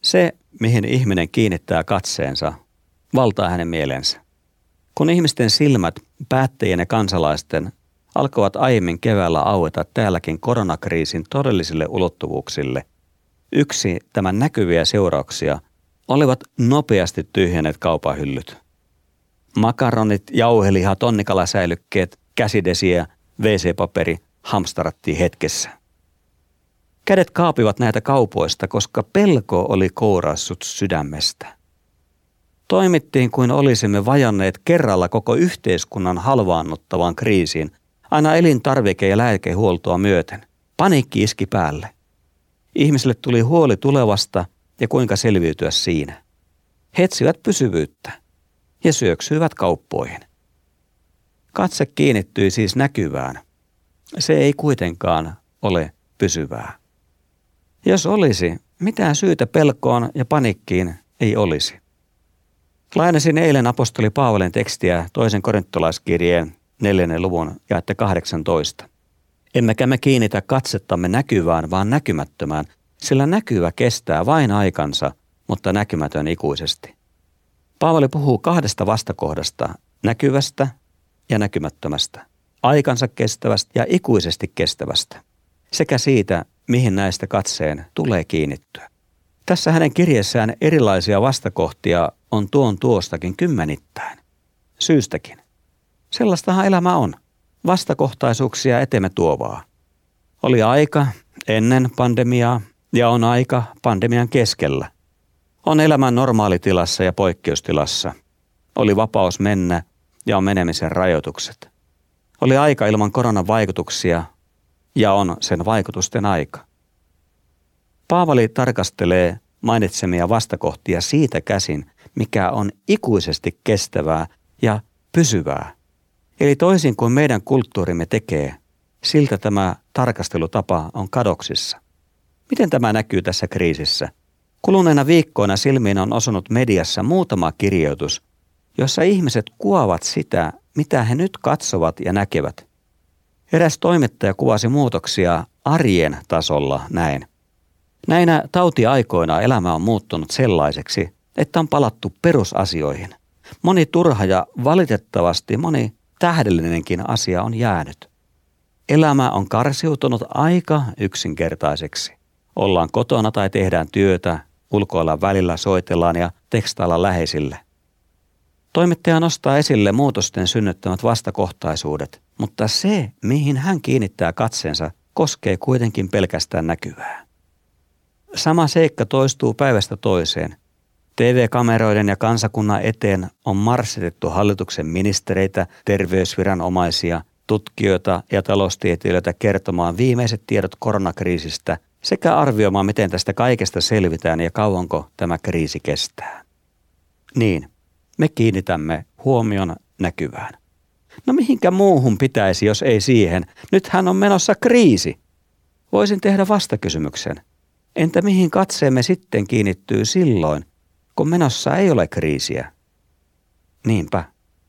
Se, mihin ihminen kiinnittää katseensa, valtaa hänen mielensä. Kun ihmisten silmät, päättäjien ja kansalaisten, alkoivat aiemmin keväällä aueta täälläkin koronakriisin todellisille ulottuvuuksille, yksi tämän näkyviä seurauksia olivat nopeasti tyhjenneet kaupan hyllyt. Makaronit, jauheliha, tonnikalasäilykkeet, käsidesiä, WC-paperi hamstarattiin hetkessä. Kädet kaapivat näitä kaupoista, koska pelko oli kouraissut sydämestä. Toimittiin kuin olisimme vajanneet kerralla koko yhteiskunnan halvaannuttavaan kriisiin, aina elintarvike- ja lääkehuoltoa myöten. Paniikki iski päälle. Ihmisille tuli huoli tulevasta ja kuinka selviytyä siinä. He etsivät pysyvyyttä ja syöksyivät kauppoihin. Katse kiinnittyi siis näkyvään. Se ei kuitenkaan ole pysyvää. Jos olisi, mitään syytä pelkoon ja paniikkiin ei olisi. Lainasin eilen apostoli Paavalin tekstiä 2. korintolaiskirjeen 4. luvun jaette 18. Emmekä me kiinnitä katsettamme näkyvään, vaan näkymättömään, sillä näkyvä kestää vain aikansa, mutta näkymätön ikuisesti. Paavali puhuu kahdesta vastakohdasta, näkyvästä ja näkymättömästä, aikansa kestävästä ja ikuisesti kestävästä, sekä siitä, mihin näistä katseen tulee kiinnittyä. Tässä hänen kirjeessään erilaisia vastakohtia on tuostakin kymmenittäin. Syystäkin. Sellaistahan elämä on. Vastakohtaisuuksia eteemme tuovaa. Oli aika ennen pandemiaa ja on aika pandemian keskellä. On elämän normaalitilassa ja poikkeustilassa. Oli vapaus mennä ja on menemisen rajoitukset. Oli aika ilman koronan vaikutuksia ja on sen vaikutusten aika. Paavali tarkastelee mainitsemia vastakohtia siitä käsin, mikä on ikuisesti kestävää ja pysyvää. Eli toisin kuin meidän kulttuurimme tekee, siltä tämä tarkastelutapa on kadoksissa. Miten tämä näkyy tässä kriisissä? Kuluneena viikkoina silmiin on osunut mediassa muutama kirjoitus, jossa ihmiset kuvaavat sitä, mitä he nyt katsovat ja näkevät. Eräs toimittaja kuvasi muutoksia arjen tasolla näin. Näinä tautiaikoina elämä on muuttunut sellaiseksi, että on palattu perusasioihin. Moni turha ja valitettavasti moni tähdellinenkin asia on jäänyt. Elämä on karsiutunut aika yksinkertaiseksi. Ollaan kotona tai tehdään työtä, ulkoilla välillä soitellaan ja tekstaillaan läheisille. Toimittaja nostaa esille muutosten synnyttämät vastakohtaisuudet, mutta se, mihin hän kiinnittää katseensa, koskee kuitenkin pelkästään näkyvää. Sama seikka toistuu päivästä toiseen. TV-kameroiden ja kansakunnan eteen on marssitettu hallituksen ministereitä, terveysviranomaisia, tutkijoita ja taloustieteilijöitä kertomaan viimeiset tiedot koronakriisistä sekä arvioimaan, miten tästä kaikesta selvitään ja kauanko tämä kriisi kestää. Niin, me kiinnitämme huomion näkyvään. No mihinkä muuhun pitäisi, jos ei siihen? Nythän on menossa kriisi. Voisin tehdä vastakysymyksen. Entä mihin katseemme sitten kiinnittyy silloin, kun menossa ei ole kriisiä? Niinpä.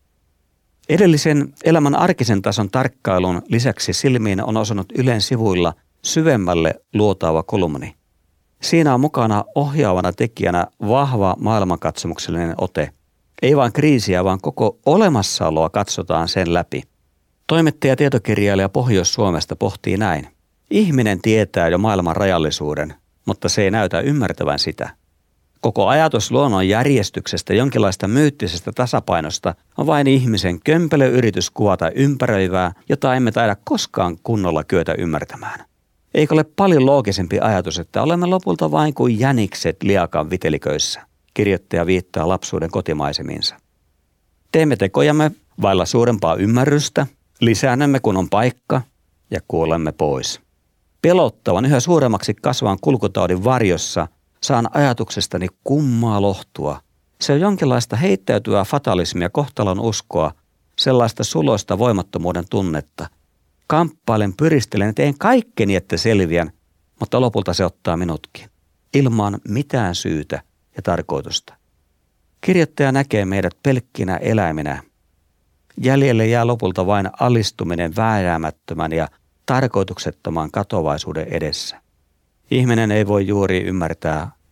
Edellisen elämän arkisen tason tarkkailun lisäksi silmiin on osunut Ylen sivuilla syvemmälle luotaava kolumni. Siinä on mukana ohjaavana tekijänä vahva maailmankatsomuksellinen ote. Ei vain kriisiä, vaan koko olemassaoloa katsotaan sen läpi. Toimittaja ja tietokirjailija Pohjois-Suomesta pohtii näin. Ihminen tietää jo maailman rajallisuuden, mutta se ei näytä ymmärtävän sitä. Koko ajatus luonnon järjestyksestä, jonkinlaista myyttisestä tasapainosta, on vain ihmisen kömpelö yritys kuvata ympäröivää, jota emme taida koskaan kunnolla kyetä ymmärtämään. Eikö ole paljon loogisempi ajatus, että olemme lopulta vain kuin jänikset liakan viteliköissä? Kirjoittaja viittaa lapsuuden kotimaisemiinsa. Teemme tekojamme vailla suurempaa ymmärrystä, lisäännämme kun on paikka ja kuolemme pois. Pelottavan yhä suuremmaksi kasvavan kulkutaudin varjossa saan ajatuksestani kummaa lohtua. Se on jonkinlaista heittäytyvää fatalismia, kohtalon uskoa, sellaista suloista voimattomuuden tunnetta. Kamppailen, pyristelen, teen kaikkeni, että selviän, mutta lopulta se ottaa minutkin. Ilman mitään syytä ja tarkoitusta. Kirjoittaja näkee meidät pelkkinä eläiminä. Jäljelle jää lopulta vain alistuminen vääjäämättömän ja tarkoituksettoman katovaisuuden edessä. Ihminen ei voi juuri ymmärtää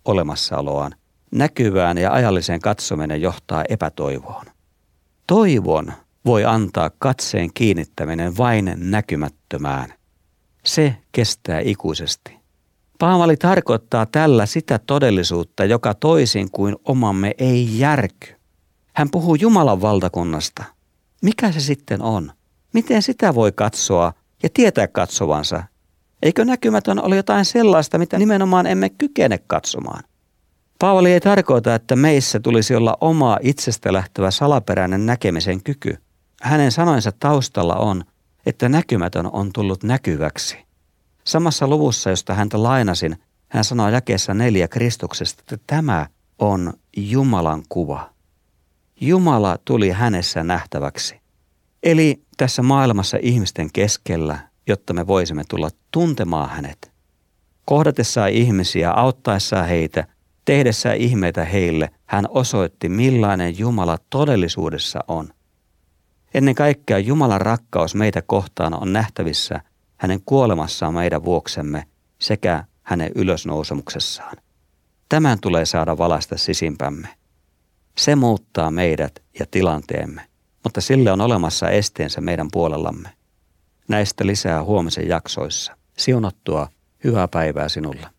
olemassaoloaan, näkyvään ja ajalliseen katsominen johtaa epätoivoon. Toivon voi antaa katseen kiinnittäminen vain näkymättömään. Se kestää ikuisesti. Paavali tarkoittaa tällä sitä todellisuutta, joka toisin kuin omamme ei järky. Hän puhuu Jumalan valtakunnasta. Mikä se sitten on? Miten sitä voi katsoa ja tietää katsovansa? Eikö näkymätön ole jotain sellaista, mitä nimenomaan emme kykene katsomaan? Paavali ei tarkoita, että meissä tulisi olla oma itsestä lähtevä salaperäinen näkemisen kyky. Hänen sanoinsa taustalla on, että näkymätön on tullut näkyväksi. Samassa luvussa, josta häntä lainasin, hän sanoo jakeessa 4 Kristuksesta, että tämä on Jumalan kuva. Jumala tuli hänessä nähtäväksi. Eli tässä maailmassa ihmisten keskellä, jotta me voisimme tulla tuntemaan hänet. Kohdatessaan ihmisiä, auttaessaan heitä, tehdessään ihmeitä heille, hän osoitti millainen Jumala todellisuudessa on. Ennen kaikkea Jumalan rakkaus meitä kohtaan on nähtävissä hänen kuolemassaan meidän vuoksemme sekä hänen ylösnousemuksessaan. Tämän tulee saada valaista sisimpämme. Se muuttaa meidät ja tilanteemme, mutta sille on olemassa esteensä meidän puolellamme. Näistä lisää huomisen jaksoissa. Siunattua hyvää päivää sinulle.